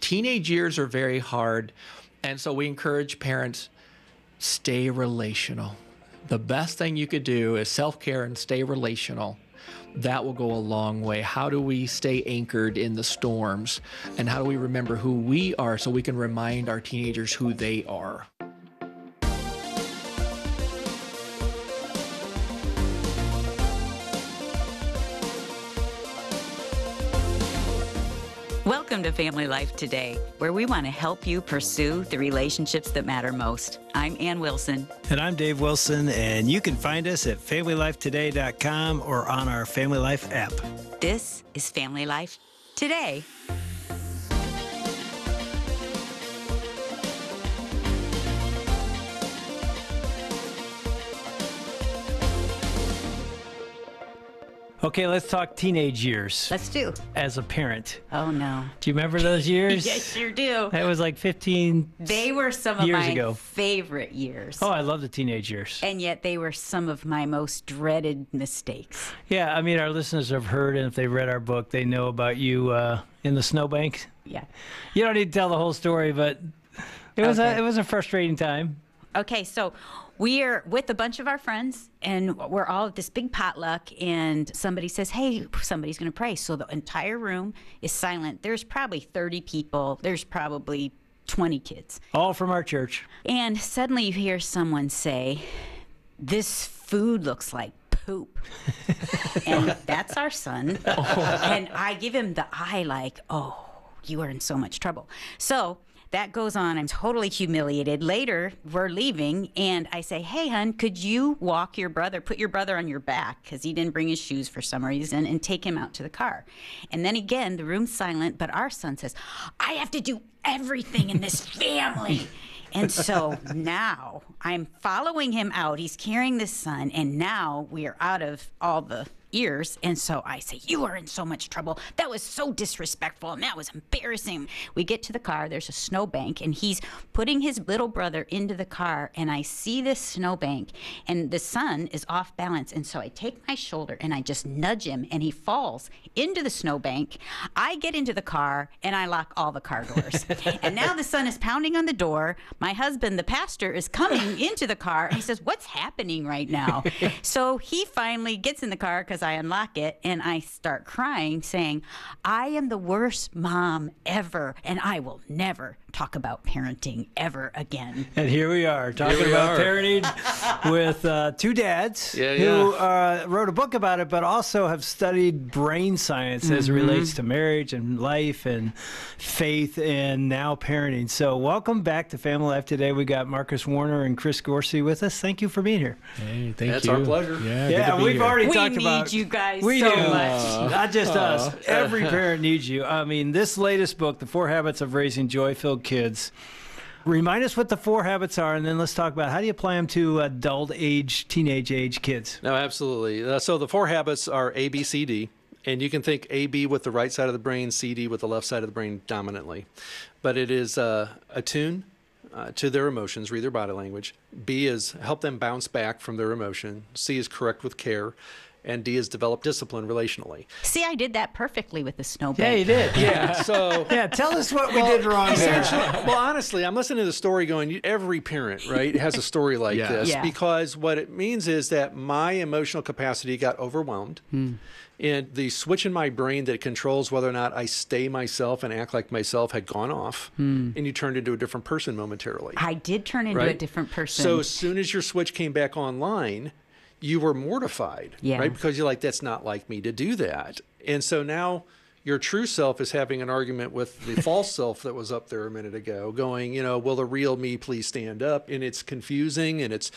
Teenage years are very hard. And so we encourage parents, stay relational. The best thing you could do is self-care and stay relational. That will go a long way. How do we stay anchored in the storms? And how do we remember who we are so we can remind our teenagers who they are? Welcome to Family Life Today, where we want to help you pursue the relationships that matter most. I'm Ann Wilson. And I'm Dave Wilson, and you can find us at FamilyLifeToday.com or on our Family Life app. This is Family Life Today. Okay, let's talk teenage years. Let's do. As a parent. Oh, no. Do you remember those years? Yes, sure do. That was like 15 They were some of years my ago. favorite years. Oh, I love the teenage years. And yet they were some of my most dreaded mistakes. Yeah, I mean, our listeners have heard, and if they read our book, they know about you in the snowbank. Yeah. You don't need to tell the whole story, but it was Okay. it was a frustrating time. Okay, so we are with a bunch of our friends, and we're all at this big potluck, and somebody says, hey, somebody's going to pray. So the entire room is silent. There's probably 30 people. There's probably 20 kids. All from our church. And suddenly you hear someone say, this food looks like poop. And that's our son. And I give him the eye like, oh, you are in so much trouble. So that goes on. I'm totally humiliated. Later, we're leaving, and I say, hey, hon, could you walk your brother, put your brother on your back, because he didn't bring his shoes for some reason, and take him out to the car. And then again, the room's silent, but our son says, I have to do everything in this family. And so now I'm following him out. He's carrying this son, and now we are out of all the ears. And so I say, you are in so much trouble. That was so disrespectful, and that was embarrassing. We get to the car. There's a snowbank, and he's putting his little brother into the car, and I see this snowbank, and the son is off balance. And so I take my shoulder, and I just nudge him, and he falls into the snowbank. I get into the car, and I lock all the car doors. And now the son is pounding on the door. My husband, the pastor, is coming into the car, and he says, what's happening right now? So he finally gets in the car because I unlock it, and I start crying, saying, I am the worst mom ever, and I will never talk about parenting ever again. And here we are talking about parenting with two dads who wrote a book about it, but also have studied brain science as it relates to marriage and life and faith and now parenting. So welcome back to Family Life Today. We got Marcus Warner and Chris Gorsey with us. Thank you for being here. Hey, thank you. That's our pleasure. Yeah, we've already We talked need about you guys we so do. much. Not just us. Every parent needs you. I mean, this latest book, The 4 Habits of Raising Joy-Filled Kids. Remind us what the 4 habits are, and then let's talk about how do you apply them to adult age, teenage age kids. No, absolutely. So the 4 habits are A, B, C, D. And you can think A, B with the right side of the brain, C, D with the left side of the brain dominantly. But it is attune to their emotions, read their body language. B is help them bounce back from their emotion. C is correct with care. And D is develop discipline relationally. See, I did that perfectly with the snowbank. Yeah, you did. Yeah, so... Yeah, tell us what we did wrong there. Well, honestly, I'm listening to the story going, every parent, right, has a story like this. Yeah. Because what it means is that my emotional capacity got overwhelmed. And the switch in my brain that controls whether or not I stay myself and act like myself had gone off. And you turned into a different person momentarily. I did turn into a Right? different person. So as soon as your switch came back online, you were mortified, Yeah. right? Because you're like, that's not like me to do that. And so now your true self is having an argument with the false self that was up there a minute ago, going, will the real me please stand up? And it's confusing and it's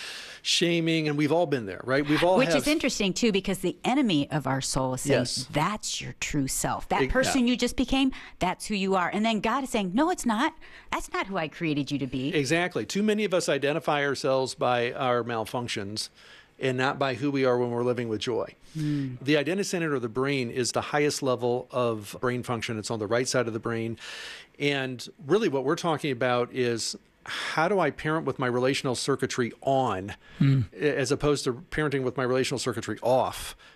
shaming, and we've all been there, right? We've all Which is interesting, too, because the enemy of our soul is saying, Yes. that's your true self. That person you just became, that's who you are. And then God is saying, no, it's not. That's not who I created you to be. Exactly. Too many of us identify ourselves by our malfunctions and not by who we are when we're living with joy. The identity center of the brain is the highest level of brain function. It's on the right side of the brain. And really what we're talking about is how do I parent with my relational circuitry on as opposed to parenting with my relational circuitry off?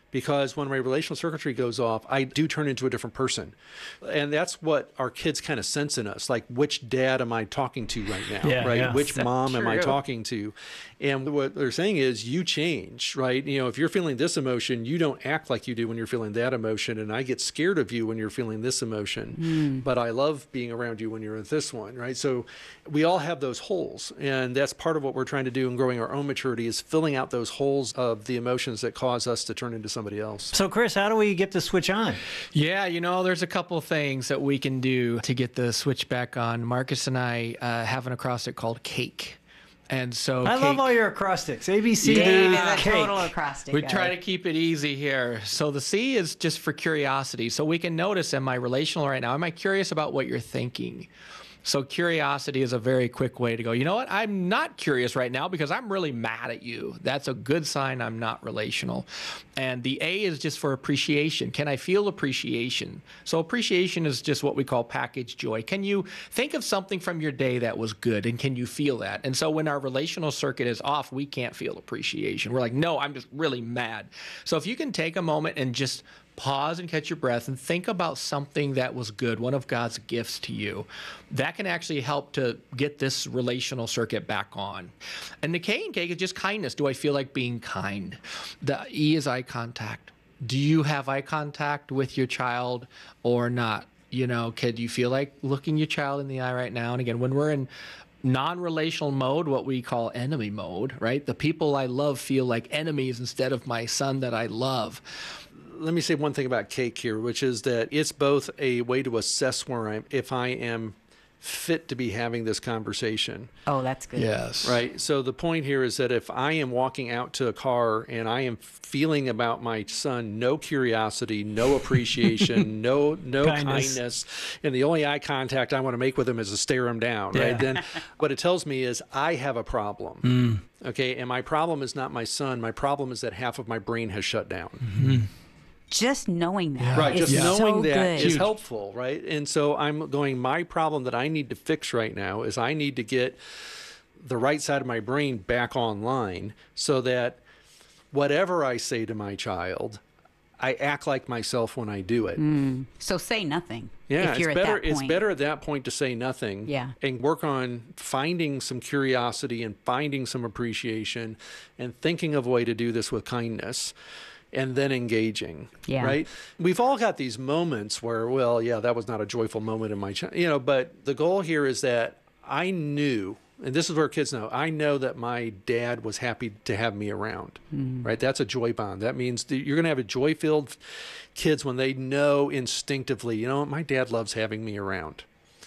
because when my relational circuitry goes off, I do turn into a different person. And that's what our kids kind of sense in us, like, which dad am I talking to right now, right? Yeah. Which So mom am I true. talking to? And what they're saying is you change, right? You know, if you're feeling this emotion, you don't act like you do when you're feeling that emotion. And I get scared of you when you're feeling this emotion, but I love being around you when you're in this one, right? So we all have those holes. And that's part of what we're trying to do in growing our own maturity, is filling out those holes of the emotions that cause us to turn into somebody else. So, Chris, how do we get the switch on? Yeah, you know, there's a couple of things that we can do to get the switch back on. Marcus and I have an acrostic called CAKE. And so I love all your acrostics. A, B, C, D, Dave is a cake. total acrostic we guy. try to keep it easy here. So the C is just for curiosity. So we can notice, am I relational right now? Am I curious about what you're thinking? So curiosity is a very quick way to go, you know what? I'm not curious right now because I'm really mad at you. That's a good sign I'm not relational. And the A is just for appreciation. Can I feel appreciation? So appreciation is just what we call package joy. Can you think of something from your day that was good, and can you feel that? And so when our relational circuit is off, we can't feel appreciation. We're like, no, I'm just really mad. So if you can take a moment and just pause and catch your breath and think about something that was good, one of God's gifts to you, that can actually help to get this relational circuit back on. And the K in cake is just kindness. Do I feel like being kind? The E is eye contact. Do you have eye contact with your child or not? You know, could you feel like looking your child in the eye right now? And again, when we're in non-relational mode, what we call enemy mode, right? The people I love feel like enemies instead of my son that I love. Let me say one thing about CAKE here, which is that it's both a way to assess if I am fit to be having this conversation. Oh, that's good. Yes. Right. So the point here is that if I am walking out to a car and I am feeling about my son no curiosity, no appreciation, no kindness, and the only eye contact I want to make with him is to stare him down, right? Then what it tells me is I have a problem. Okay. And my problem is not my son. My problem is that half of my brain has shut down. Just knowing that Right, is just so knowing that good. is helpful, right? And so I'm going, my problem that I need to fix right now is I need to get the right side of my brain back online so that whatever I say to my child, I act like myself when I do it. So say nothing. Yeah, if you're it's better. At that point. It's better at that point to say nothing. Yeah. And work on finding some curiosity and finding some appreciation, and thinking of a way to do this with kindness, and then engaging. Yeah. Right. We've all got these moments where, well, yeah, that was not a joyful moment in my child, you know. But the goal here is that I knew. And this is where kids know. I know that my dad was happy to have me around, right? That's a joy bond. That means that you're going to have a joy-filled kids when they know instinctively, you know, my dad loves having me around.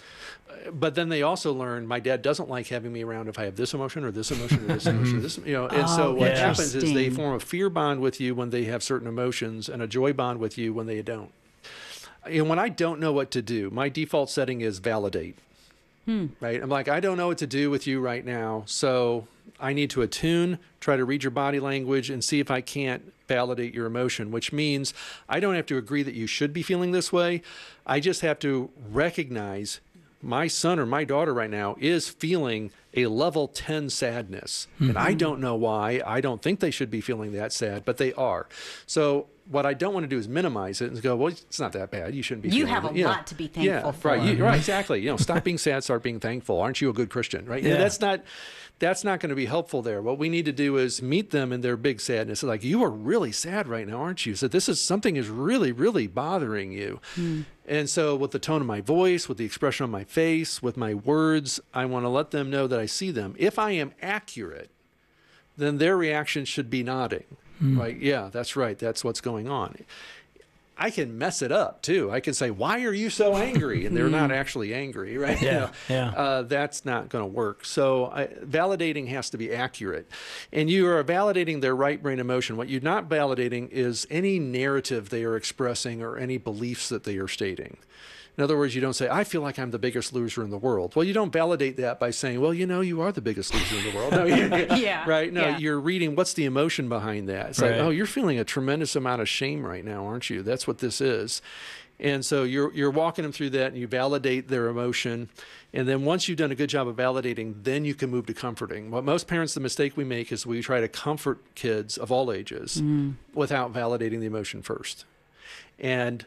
But then they also learn my dad doesn't like having me around if I have this emotion or this emotion or this emotion or this, you know. And so what happens is they interesting. form a fear bond with you when they have certain emotions and a joy bond with you when they don't. And when I don't know what to do, my default setting is validate. Right? I'm like, I don't know what to do with you right now. So I need to attune, try to read your body language, and see if I can't validate your emotion, which means I don't have to agree that you should be feeling this way. I just have to recognize my son or my daughter right now is feeling a level 10 sadness. And I don't know why. I don't think they should be feeling that sad, but they are. So what I don't want to do is minimize it and go, well, it's not that bad. You shouldn't be You feeling have it. a lot to be thankful for. Right, right, exactly. You know, stop being sad, start being thankful. Aren't you a good Christian, right? Yeah. That's not going to be helpful there. What we need to do is meet them in their big sadness. Like, you are really sad right now, aren't you? So this is something is really, really bothering you. And so with the tone of my voice, with the expression on my face, with my words, I want to let them know that I see them. If I am accurate, then their reaction should be nodding. Right? Yeah, that's right. That's what's going on. I can mess it up too. I can say, "Why are you so angry?" And they're not actually angry, right? That's not going to work. So validating has to be accurate, and you are validating their right brain emotion. What you're not validating is any narrative they are expressing or any beliefs that they are stating. In other words, you don't say, I feel like I'm the biggest loser in the world. Well, you don't validate that by saying, well, you know, you are the biggest loser in the world. No, right? No, you're reading what's the emotion behind that. It's like, oh, you're feeling a tremendous amount of shame right now, aren't you? That's That's what this is. And so you're walking them through that, and you validate their emotion. And then once you've done a good job of validating, then you can move to comforting. What most parents, the mistake we make is we try to comfort kids of all ages without validating the emotion first. And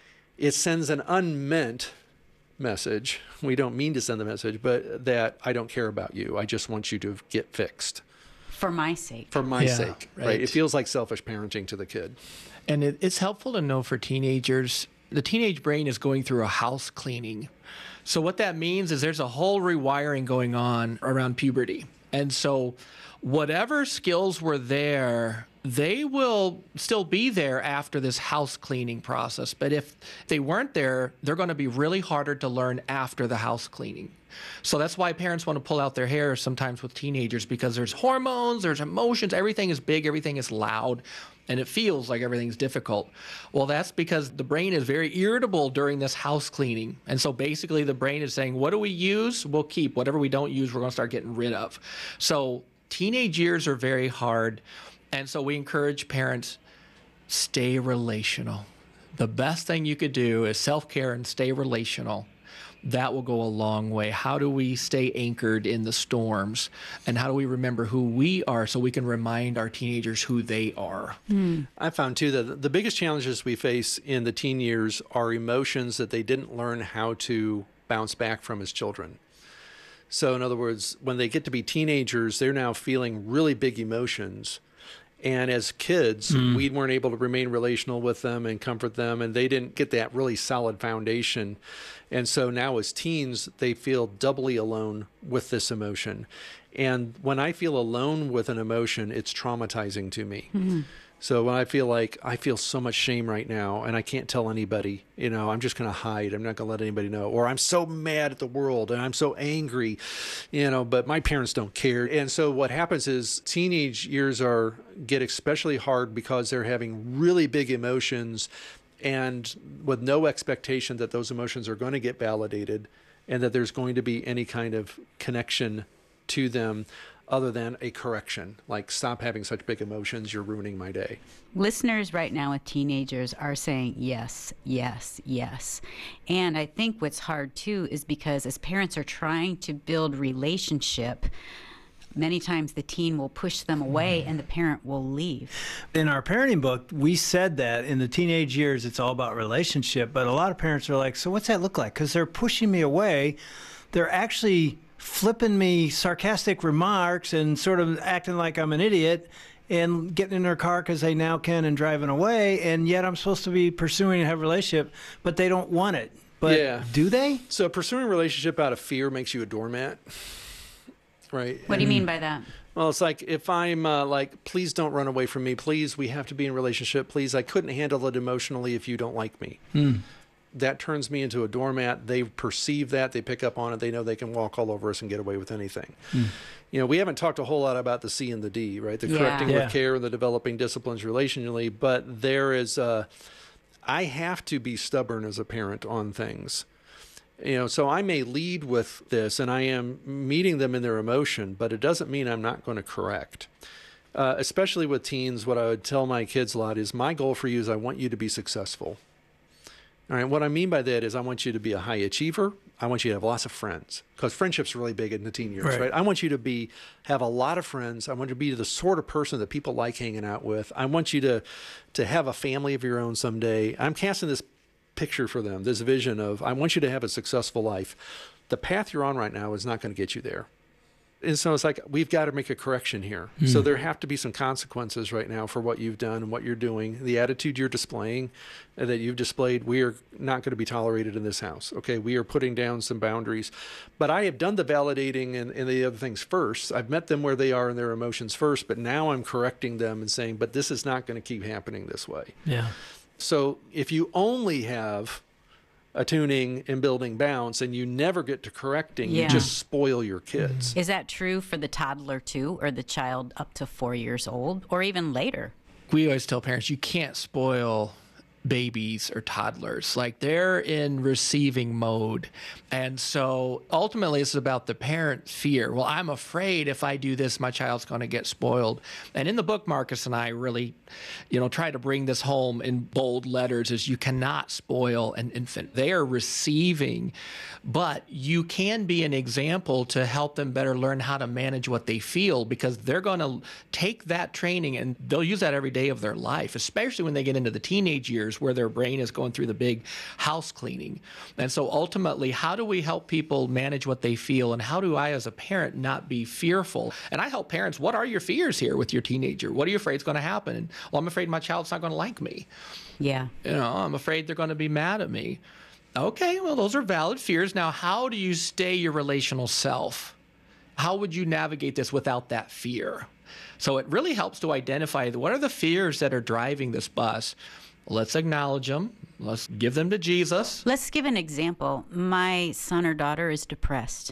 it sends an unmeant message. We don't mean to send the message, but that I don't care about you. I just want you to get fixed. For my sake. For my sake, right. right? It feels like selfish parenting to the kid. And it's helpful to know for teenagers, the teenage brain is going through a house cleaning. So what that means is there's a whole rewiring going on around puberty. And so whatever skills were there, they will still be there after this house cleaning process. But if they weren't there, they're going to be really harder to learn after the house cleaning. So that's why parents want to pull out their hair sometimes with teenagers, because there's hormones, there's emotions, everything is big, everything is loud, and it feels like everything's difficult. Well, that's because the brain is very irritable during this house cleaning. And so basically the brain is saying, what do we use? We'll keep. Whatever we don't use, we're going to start getting rid of. So teenage years are very hard. And so we encourage parents, stay relational. The best thing you could do is self-care and stay relational. That will go a long way. How do we stay anchored in the storms? And how do we remember who we are so we can remind our teenagers who they are? I found, too, that the biggest challenges we face in the teen years are emotions that they didn't learn how to bounce back from as children. So, in other words, when they get to be teenagers, they're now feeling really big emotions. And as kids, we weren't able to remain relational with them and comfort them, and they didn't get that really solid foundation. And so now as teens, they feel doubly alone with this emotion. And when I feel alone with an emotion, it's traumatizing to me. So when I feel so much shame right now and I can't tell anybody, I'm just going to hide. I'm not going to let anybody know. Or I'm so mad at the world and I'm so angry, but my parents don't care. And so what happens is teenage years get especially hard because they're having really big emotions and with no expectation that those emotions are going to get validated and that there's going to be any kind of connection to them other than a correction, like stop having such big emotions, you're ruining my day. Listeners right now with teenagers are saying yes, yes, yes. And I think what's hard too is because as parents are trying to build relationship, many times the teen will push them away and the parent will leave. In our parenting book, we said that in the teenage years, it's all about relationship. But a lot of parents are like, so what's that look like? Because they're pushing me away. They're actually flipping me sarcastic remarks and sort of acting like I'm an idiot and getting in their car because they now can and driving away. And yet I'm supposed to be pursuing and have a relationship, but they don't want it. But do they? So pursuing a relationship out of fear makes you a doormat. Right. What do you mean by that? Well, it's like if I'm like, please don't run away from me. Please, we have to be in a relationship. Please, I couldn't handle it emotionally if you don't like me. That turns me into a doormat. They perceive that. They pick up on it. They know they can walk all over us and get away with anything. We haven't talked a whole lot about the C and the D, right? The correcting with care and the developing disciplines relationally. But there is I have to be stubborn as a parent on things. So I may lead with this and I am meeting them in their emotion, but it doesn't mean I'm not going to correct. Especially with teens, what I would tell my kids a lot is my goal for you is I want you to be successful. All right. What I mean by that is I want you to be a high achiever. I want you to have lots of friends because friendship's really big in the teen years, right? I want you to have a lot of friends. I want you to be the sort of person that people like hanging out with. I want you to have a family of your own someday. I'm casting this picture for them, this vision of I want you to have a successful life. The path you're on right now is not going to get you there. And so it's like, we've got to make a correction here. So there have to be some consequences right now for what you've done and what you're doing. The attitude you're displaying, that you've displayed, we are not going to be tolerated in this house. Okay, we are putting down some boundaries. But I have done the validating and the other things first. I've met them where they are in their emotions first, but now I'm correcting them and saying, but this is not going to keep happening this way. Yeah. So if you only have attuning and building bounce and you never get to correcting, you just spoil your kids. Is that true for the toddler too, or the child up to 4 years old, or even later? We always tell parents you can't spoil babies or toddlers. Like they're in receiving mode. And so ultimately it's about the parent's fear. Well, I'm afraid if I do this, my child's going to get spoiled. And in the book, Marcus and I really, try to bring this home in bold letters is you cannot spoil an infant. They are receiving, but you can be an example to help them better learn how to manage what they feel, because they're going to take that training and they'll use that every day of their life, especially when they get into the teenage years where their brain is going through the big house cleaning. And so ultimately, how do we help people manage what they feel? And how do I, as a parent, not be fearful? And I help parents, what are your fears here with your teenager? What are you afraid is going to happen? And, well, I'm afraid my child's not going to like me. Yeah. I'm afraid they're going to be mad at me. Okay, well, those are valid fears. Now, how do you stay your relational self? How would you navigate this without that fear? So it really helps to identify what are the fears that are driving this bus. Let's acknowledge them. Let's give them to Jesus. Let's give an example. My son or daughter is depressed.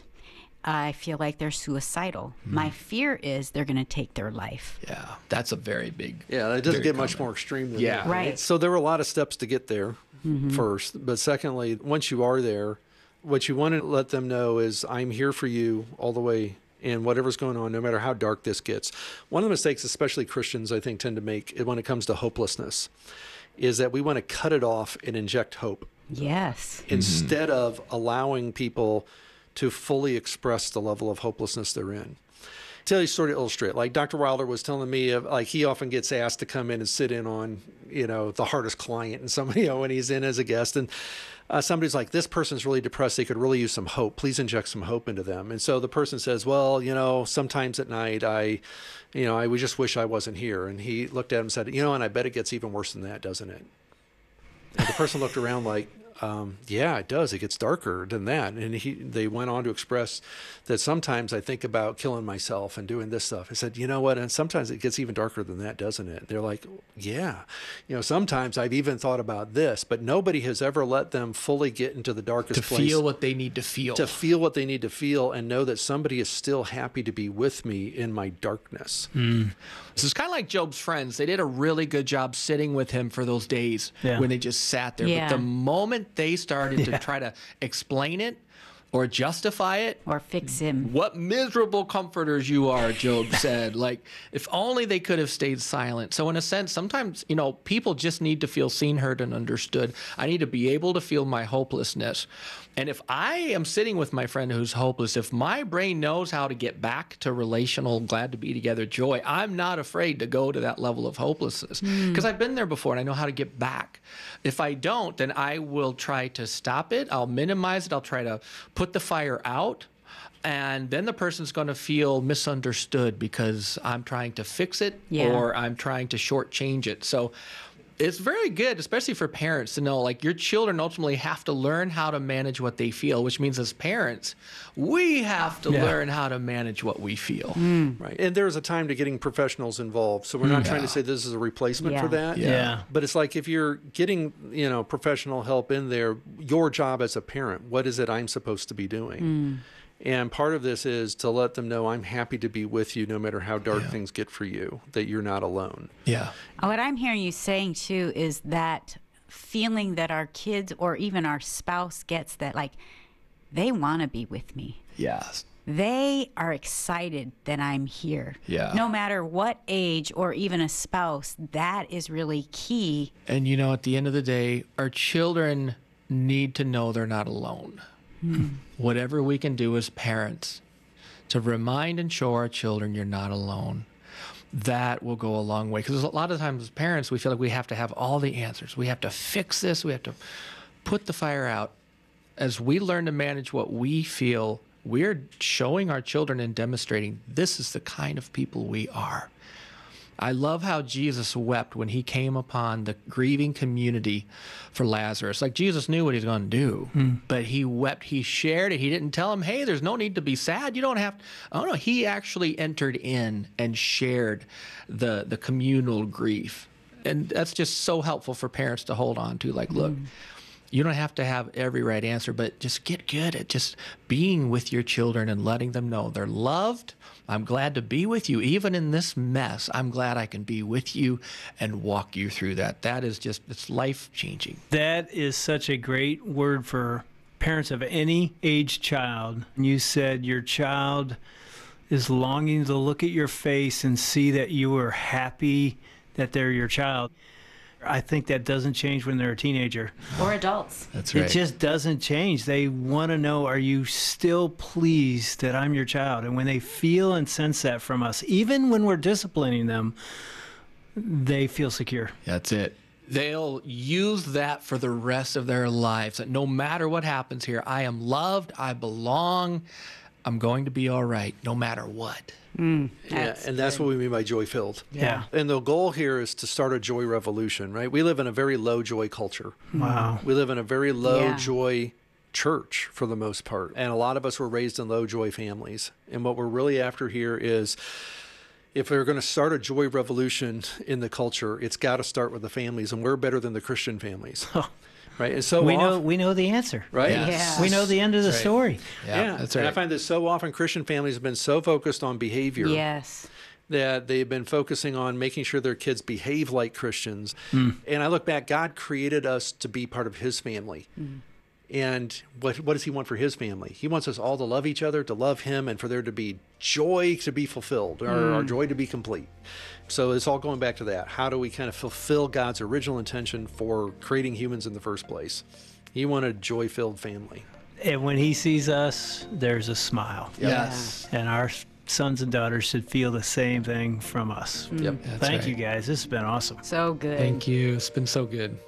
I feel like they're suicidal. My fear is they're going to take their life. Yeah, that's a very big. Yeah, it doesn't get much more extreme than that. Right. So there were a lot of steps to get there first. But secondly, once you are there, what you want to let them know is I'm here for you all the way in whatever's going on, no matter how dark this gets. One of the mistakes, especially Christians, I think, tend to make when it comes to hopelessness is that we want to cut it off and inject hope. Yes. Instead of allowing people to fully express the level of hopelessness they're in. Tell you a story to illustrate. Like Dr. Wilder was telling me, like he often gets asked to come in and sit in on, the hardest client, and somebody, when he's in as a guest, and somebody's like, this person's really depressed. They could really use some hope. Please inject some hope into them. And so the person says, well, sometimes at night I would just wish I wasn't here. And he looked at him and said, and I bet it gets even worse than that, doesn't it? And the person looked around like, yeah, it does. It gets darker than that. And they went on to express that sometimes I think about killing myself and doing this stuff. I said, you know what? And sometimes it gets even darker than that, doesn't it? They're like, yeah. Sometimes I've even thought about this, but nobody has ever let them fully get into the darkest place. To feel what they need to feel. To feel what they need to feel and know that somebody is still happy to be with me in my darkness. So it's kind of like Job's friends. They did a really good job sitting with him for those days when they just sat there. Yeah. But the moment they started to try to explain it or justify it, Or fix him. what miserable comforters you are, Job said. Like, if only they could have stayed silent. So in a sense, sometimes, people just need to feel seen, heard, and understood. I need to be able to feel my hopelessness. And if I am sitting with my friend who's hopeless, if my brain knows how to get back to relational, glad to be together joy, I'm not afraid to go to that level of hopelessness because I've been there before and I know how to get back. If I don't, then I will try to stop it. I'll minimize it. I'll try to put the fire out. And then the person's going to feel misunderstood because I'm trying to fix it or I'm trying to shortchange it. So it's very good, especially for parents, to know like your children ultimately have to learn how to manage what they feel, which means as parents, we have to learn how to manage what we feel. Right. And there's a time to getting professionals involved. So we're not trying to say this is a replacement for that. Yeah. But it's like if you're getting, professional help in there, your job as a parent, what is it I'm supposed to be doing? And part of this is to let them know I'm happy to be with you no matter how dark things get for you, that you're not alone. Yeah. What I'm hearing you saying too is that feeling that our kids or even our spouse gets, that like they want to be with me. Yes. They are excited that I'm here. Yeah. No matter what age or even a spouse, that is really key. And at the end of the day, our children need to know they're not alone. Whatever we can do as parents to remind and show our children you're not alone, that will go a long way. Because a lot of times as parents, we feel like we have to have all the answers. We have to fix this. We have to put the fire out. As we learn to manage what we feel, we're showing our children and demonstrating this is the kind of people we are. I love how Jesus wept when he came upon the grieving community for Lazarus. Like Jesus knew what he was going to do, but he wept. He shared it. He didn't tell him, hey, there's no need to be sad. You don't have to. Oh, no. He actually entered in and shared the communal grief. And that's just so helpful for parents to hold on to. Like, look, You don't have to have every right answer, but just get good at just being with your children and letting them know they're loved. I'm glad to be with you. Even in this mess, I'm glad I can be with you and walk you through that. That is just, it's life-changing. That is such a great word for parents of any age child. You said your child is longing to look at your face and see that you are happy that they're your child. I think that doesn't change when they're a teenager. Or adults. That's right. It just doesn't change. They want to know, are you still pleased that I'm your child? And when they feel and sense that from us, even when we're disciplining them, they feel secure. That's it. They'll use that for the rest of their lives. That no matter what happens here, I am loved, I belong, I'm going to be all right, no matter what. And that's what we mean by joy-filled. Yeah. And the goal here is to start a joy revolution, right? We live in a very low joy culture. Wow. We live in a very low joy church for the most part. And a lot of us were raised in low joy families. And what we're really after here is, if we're going to start a joy revolution in the culture, it's got to start with the families. And we're better than the Christian families. Right. And so we know the answer. Right. Yes. We know the end of the story. Yeah, that's right. And I find that so often Christian families have been so focused on behavior that they've been focusing on making sure their kids behave like Christians. And I look back, God created us to be part of his family. And what does he want for his family? He wants us all to love each other, to love him, and for there to be joy to be fulfilled, or our joy to be complete. So it's all going back to that. How do we kind of fulfill God's original intention for creating humans in the first place? He wanted a joy-filled family. And when he sees us, there's a smile. Yes. And our sons and daughters should feel the same thing from us. Yep. That's Thank right. you, guys. This has been awesome. So good. Thank you. It's been so good.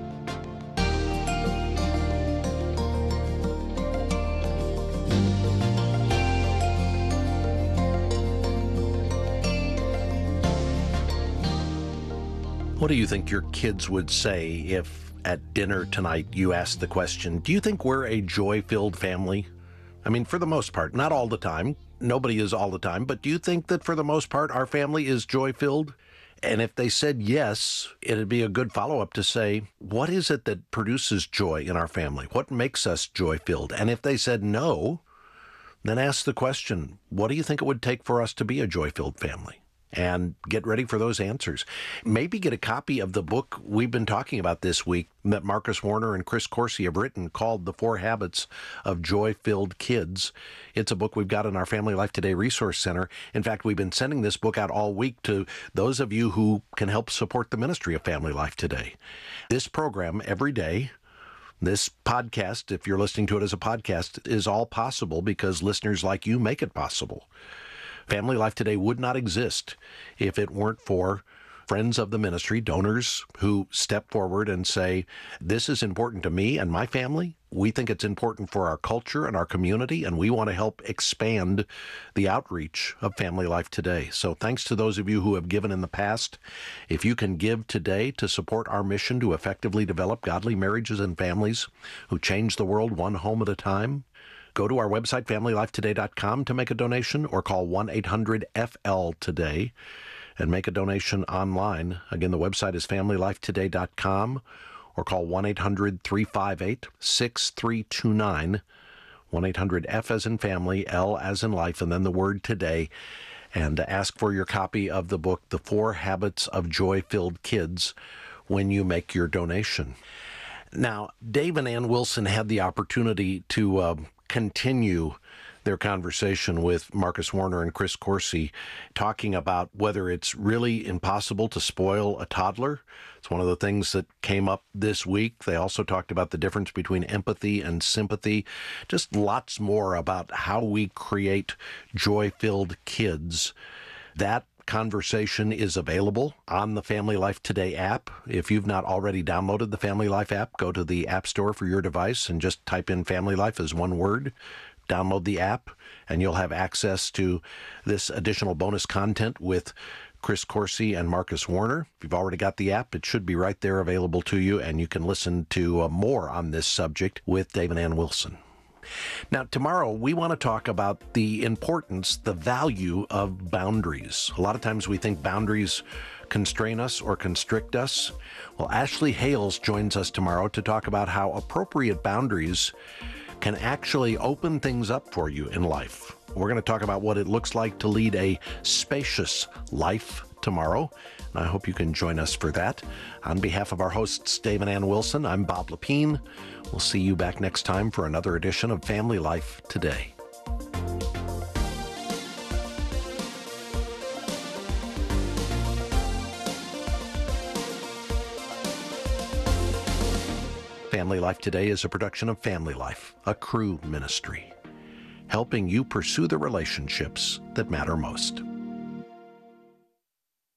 What do you think your kids would say if at dinner tonight you asked the question, do you think we're a joy-filled family? I mean, for the most part, not all the time. Nobody is all the time. But do you think that for the most part our family is joy-filled? And if they said yes, it'd be a good follow-up to say, what is it that produces joy in our family? What makes us joy-filled? And if they said no, then ask the question, what do you think it would take for us to be a joy-filled family? And get ready for those answers. Maybe get a copy of the book we've been talking about this week that Marcus Warner and Chris Corsi have written called The 4 Habits of Joy-Filled Kids. It's a book we've got in our Family Life Today Resource Center. In fact, we've been sending this book out all week to those of you who can help support the ministry of Family Life Today. This program every day, this podcast, if you're listening to it as a podcast, is all possible because listeners like you make it possible. Family Life Today would not exist if it weren't for friends of the ministry, donors who step forward and say, this is important to me and my family. We think it's important for our culture and our community, and we want to help expand the outreach of Family Life Today. So thanks to those of you who have given in the past. If you can give today to support our mission to effectively develop godly marriages and families who change the world one home at a time, go to our website, FamilyLifeToday.com, to make a donation, or call 1-800-FL-TODAY and make a donation online. Again, the website is FamilyLifeToday.com, or call 1-800-358-6329, 1-800-F as in family, L as in life, and then the word today, and ask for your copy of the book, The 4 Habits of Joy-Filled Kids, when you make your donation. Now, Dave and Ann Wilson had the opportunity to continue their conversation with Marcus Warner and Chris Corsi, talking about whether it's really impossible to spoil a toddler. It's one of the things that came up this week. They also talked about the difference between empathy and sympathy, just lots more about how we create joy-filled kids. That conversation is available on the Family Life Today app. If you've not already downloaded the Family Life app, go to the App Store for your device and just type in Family Life as one word. Download the app, and you'll have access to this additional bonus content with Chris Corsi and Marcus Warner. If you've already got the app, it should be right there available to you, and you can listen to more on this subject with Dave and Ann Wilson. Now, tomorrow we want to talk about the importance, the value of boundaries. A lot of times we think boundaries constrain us or constrict us. Well, Ashley Hales joins us tomorrow to talk about how appropriate boundaries can actually open things up for you in life. We're going to talk about what it looks like to lead a spacious life tomorrow, and I hope you can join us for that. On behalf of our hosts, Dave and Ann Wilson, I'm Bob Lepine. We'll see you back next time for another edition of Family Life Today. Family Life Today is a production of Family Life, a Cru ministry, helping you pursue the relationships that matter most.